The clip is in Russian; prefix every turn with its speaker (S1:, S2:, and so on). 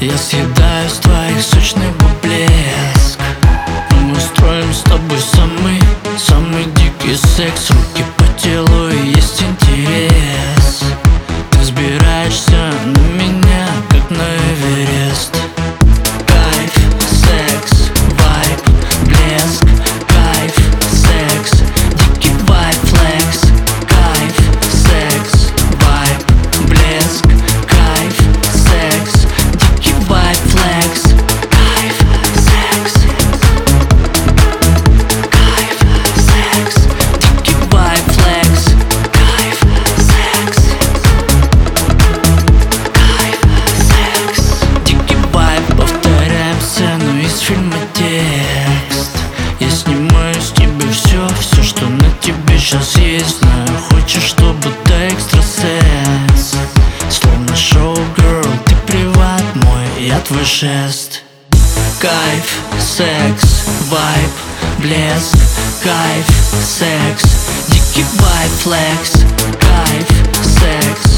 S1: Я съедаюсь твоих сочный блеск. Мы устроим с тобой самый дикий секс. Руки по телу и есть интерес. Ты взбираешься на меня, как на Эверест. Кайф, секс, вайб, блеск. Кайф, секс, дикий вайб, флекс. Кайф, секс, вайб, блеск. Кайф, секс, дикий вайб, флекс. Кайф, секс. Кайф, секс, дикий вайб, флекс. Кайф, секс. Кайф, секс, дикий вайб. Повторяем сцену из фильма «Текст». Я снимаю с тебя все, что на тебе сейчас есть. Знаю, хочешь, чтобы ты экстрасенс. Словно шоу-герл, ты приват мой, я твой шест. Кайф, секс, вайб, блеск. Кайф, секс, дикий вайб, флекс. Кайф, секс.